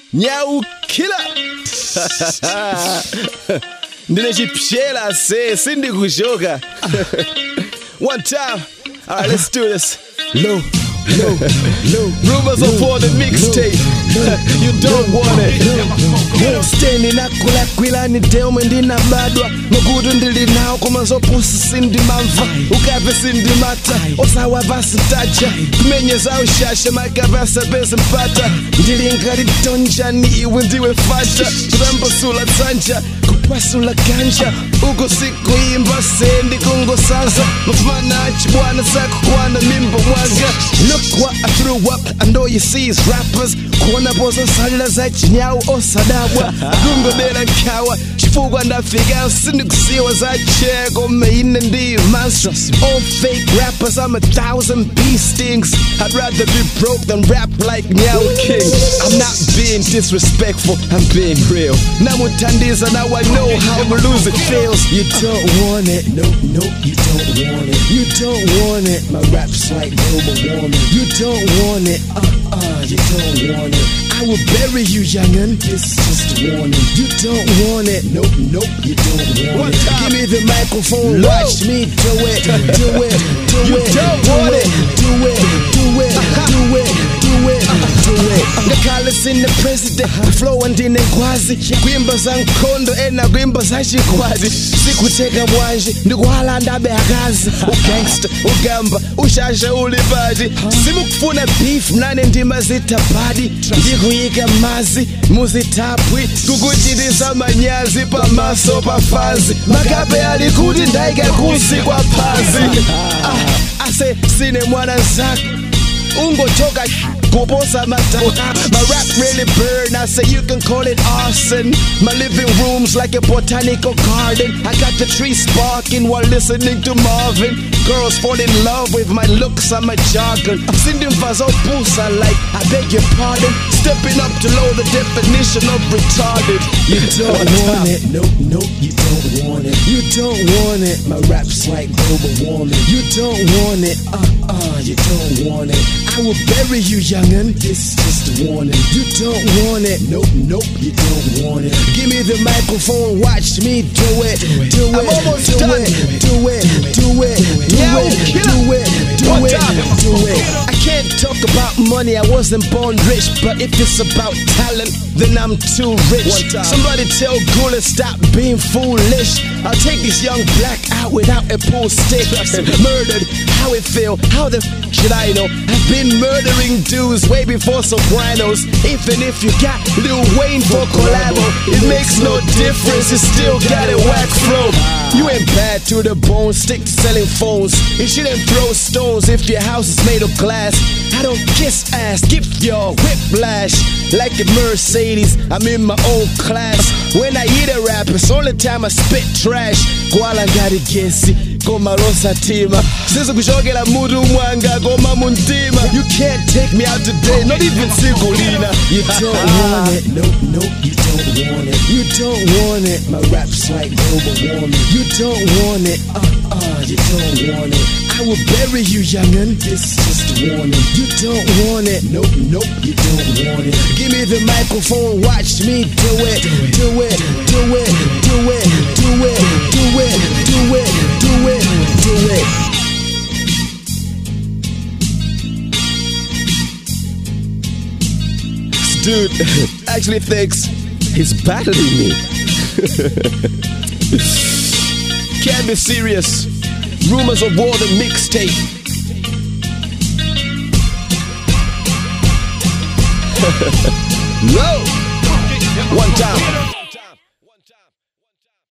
Nyau killer. Ndine chipshela se sindi kushoka. One time. All right, let's do this. Low. Rumors of for the mixtape. You don't want it. Steni nakula kwilani demo ndina badwa. Magudu ndili nao kumazopusi sindi mamva. Ukape sindi mata. Osawa basi tacha. Menye za ushasha makabasa bezi mpata. Ndili ngari tonja ni iwe ndiwe fata. Kurembo sula tanja. Kupasula ganja. Ugo siku imba sendi kungo sansa. Mafumana achibwana saku kwana mimbo mwaga. Look what I threw up, I know you see is rappers. Kuona bozo salila za chinyao osadabwa. Gungo dela kawa, chifugwa ndafika. Sindi kusiwa za chego, meine ndi monsters. All fake rappers, I'm 1,000 bee stings. I'd rather be broke than rap like Nyao King. I'm not being disrespectful, I'm being real. Namutandiza, now I know how to lose it feels. You don't want it, no, you don't want it. You don't want it, my rap's like global warming. You don't want it, you don't want it. I will bury you, young'un, this is just a warning. You don't want it, nope, you don't want it. Give me the microphone, watch me do it. You don't want it, do it. The colors in the president, flow and in the quasi. Gwimba za nkondo, ena gwimba za shikwazi. Sikuteka bwanje, ndikuhala ndabe akazi. Ugangster, ugamba, ushasha ulibadi. Simukufuna beef, nane ndima zitabadi. Ndikuyika mazi, muzitapwi. Kukuchitisa manyazi, pamaso pafazi. Makape alikuti ndaika kusi kwa pazi. Ase sine mwana zako. Ungotoka kuposa mata. My rap really burn, I say you can call it arson. My living room's like a botanical garden. I got the tree sparking while listening to Marvin. Girls fall in love with my looks, I'm a jargon. Sinding vazo pusa like, I beg your pardon. Stepping up to low the definition of retarded. You don't want it, no, you don't want it. You don't want it, my rap's like global warming. You don't want it, you don't want it. I will bury you, young'un, this is just a warning. You don't want it, nope, you don't want it. Give me the microphone, watch me do it. I'm almost done. Do it. I can't talk about money, I wasn't born rich. But if it's about talent, then I'm too rich. Somebody tell Gula stop being foolish. I'll take this young black out without a pool stick. Murdered, how it feel, how the should I know? I've been murdering dudes way before Sopranos. Even if you got Lil Wayne for collabo, it makes no difference, you still got a whack flow. You ain't bad to the bone, stick to selling phones. You shouldn't throw stones if your house is made of glass. I don't kiss ass, give your whiplash. Like a Mercedes, I'm in my own class. When I eat a rap, it's only time I spit trash. Kuala ngari gesi, koma rosa tima. Sizu kushokela mudu mwanga, koma muntima. You can't take me out today, not even Sigolina. You don't want it, no, you don't want it. You don't want it, my rap's like global warming. You don't want it, you don't want it. I will bury you, young'un, this is just a warning. You don't want it, nope, you don't want it. Give me the microphone, watch me do it. This dude actually thinks he's battling me. Can't be serious. Rumors of war, the mixtape. Low. One time.